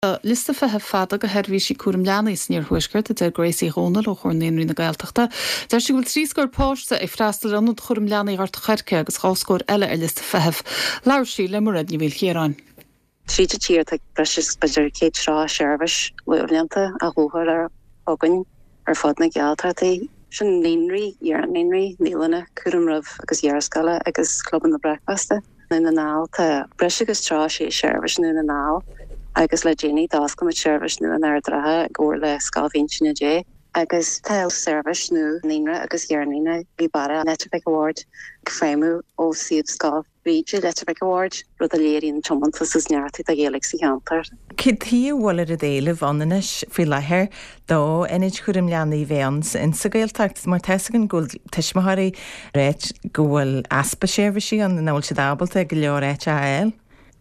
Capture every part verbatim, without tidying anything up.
Lista fethe fada go herbhí sí cuam leanaís níor thuisgurt a d Gracie Ronald ó chornéí na Gaeltachta. Deir si bhfuil tríscoir páiste ag freistal anúd chum leanaí art chuirce agus cháscóir eile ar lista fetheh. Lair sí le marad ní bhfuil chéarán. Tríte tíir ag breis beidir céad rá seirbhis leorlíonta a thuthar ar agan ar fád na Gaeltachtaí. Sin néonraí ar an néonraí nílanna cuam rah agus dhearascala agus cluban na breachfasta. Na náil tá breis agus trá sé seirbhis nu na náil. agus le Jenny dasca me service nu an ardrathe goir le scalvinna dé agus tail service nu níra agus dhearnína bhí bara Letterbeck Award féimú ó siad scaf bríide Letterbeck Award rud a léiríon chomantas is neartí a géalaigh sa cheantar. Cid tí bhil a déile bhanis fi lethir dó inid chuim leanaí bhéans in sa Gaeltacht mar tegan ghfuil tuismathirí réit gohfuil aspa séirvisí an náil si dábalta go leor réit a eil.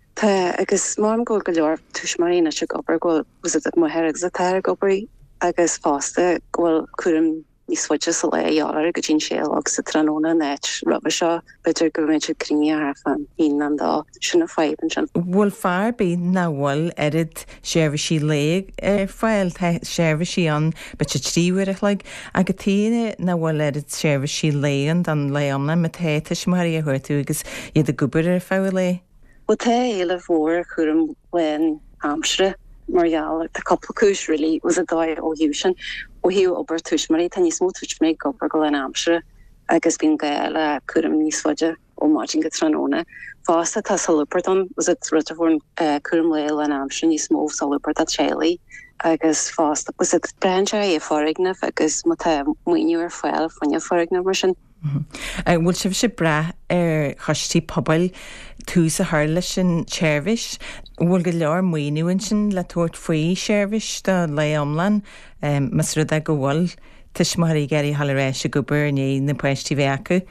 Tá agus mám go go leor tuismarína se gobar go was it mo her a teir gobarí agus fásta gohfuil cuam ní switche sa le jaar go gin sé agus sa tróna net rubbe seo beidir go mé crinne ar fan hí an dá sinna feban sin. Bhfuil fear bí nahfuil erid séirvisí le ar fáil séirvisí an beit tríhuiireach le agus tíine nahfuil erid séirvisí léon an leamna me téis marí a thuirú agus iad a gobar ar fáil le. Well, te hele voor chum when Amstre Marial the couple kus really was a guy o Hushan o hi ober tushmari tan is mo tushmari gober go in Amstre agus bin gael chum níswaja o margin getranona fasta ta salupperton was it ruttervorn chum leil an Amstre ní smó salupper dat Charlie agus fasta was it branch e forigna agus mat muinú ar foiil fanne forigna version. Bhfuil sibh se bre ar chostí pobail tús a thula sin séirvis, bhfuil go leor muoinúin sin le tuairt faoi séirvis do le omlan mas rud a go bhfuil tuismarí geirí halaréis a gobar ní na poisttí bheith acu.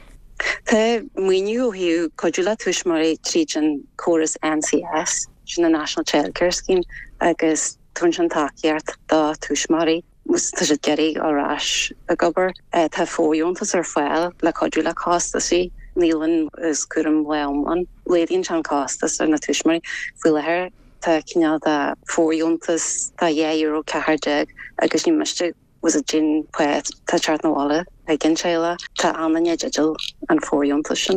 Tá muoinú hiú coidú le tuismarí tríd an choras N C S sin na National Childcare Scheme agus tún an takeart dá tuismarí. Mus tá sé geirí árás a gobar tá fóiontas ar fáil le coidú le cástaí nílan is cuam leomlan léironn an cástas ar na tuismarí fu lethir tá cineál a fóiontas tá dhé euro cehardeag agus ní meiste was a gin poet tá teart nóála ag gin séile tá anna digital an fóiontas sin.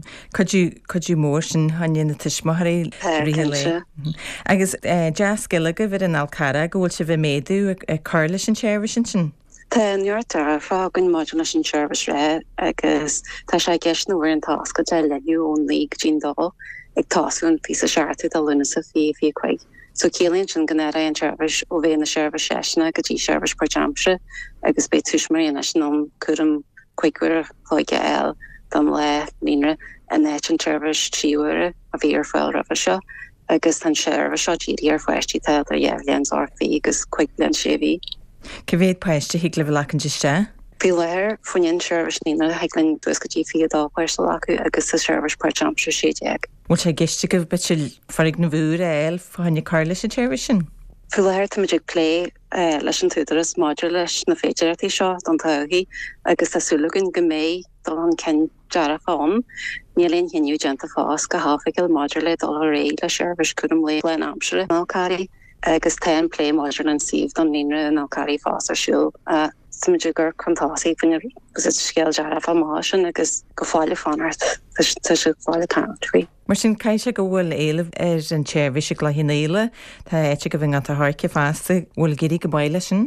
Coidú mór sin haine na tuismathirí ríle. Agus jazz giige bhid an Alcara go bhfuil se bheith méadú a carla sin séirvis sin? Tá nuirtar fá gon modulna sin séirvis ré agus tá sé gceist nóir an tasca de leú ón lí gin dá ag tasún pí a seaartú a luna sa fi fi chuig. So céalaonn sin gnéir an séirvis ó bhé na séirvis seisna go dtí séirvis per jamse agus bé tuismarí na sin an chum chuigúir chuige eil dam le níre an net an service tríúre a bhí ar fáil rafa seo agus tan séirh seo tíí ar foiisttí tá ar dhearléans orfaí agus chuig blian sé bhí. Go bhéad poiste hiic le bhlecan deiste? Bhí léir faoin service nína heaglann dus go dtí fiad ápáiste acu agus sa service per jamse sé deag. Bhil sé giste go bit farig na bhúr eil fáinne carla sin service sin? Fu léir tuidir lé leis an túidiras máidir leis na féidirtí seo don taugaí agus tásúlagann go méid dul an cin deara fáin, nílíonn hinniu genta fás go háfaigil máidir le dul ré le séirvis chum le le Amstre an Alcari agus ten lé máidir an siomh don níre an Alcari fás arsúil a tuidir gur chutásaí fan gus scéal deara fá másin agus go fáile fanart tá si fáile country. Mar sin caiise go bhfuil éileh ar an séirvis le hinnéile tá éite go bhíh an thaice fásta bhfuil géirí go baile sin?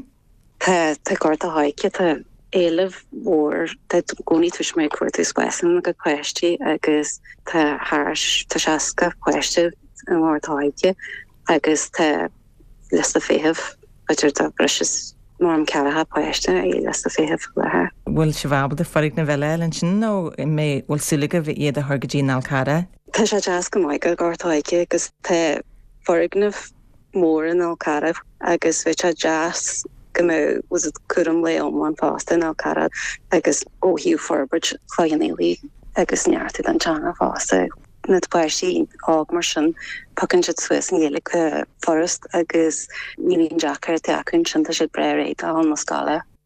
Tá tá gát a haice tá éileh mór dat gcóí tuis mé cuairtú scuan go cuaisttí agus tá háis tá seaca cuaiste an mórtáide agus tá lista féheh beidir tá breis mar an cealathe cuaiste é lista féheh lethe. Bhfuil se bhbal a farig na bheile an sin nó mé bhfuil suúlaga bh iad a thugadtíí Alcara? Tá sé jazz go maiid go gátáige agus tá forignah mór an Alcara agus bheit se jazz go was it chum le omlan fásta in Alcara agus ó hiú forbert chláanélí agus neartú an teanga fásta. Na poisttí ág mar sin pacan si Swiss an Gaelic forest agus nílíonn Jackar teachún sin tá si bre réit an na scala.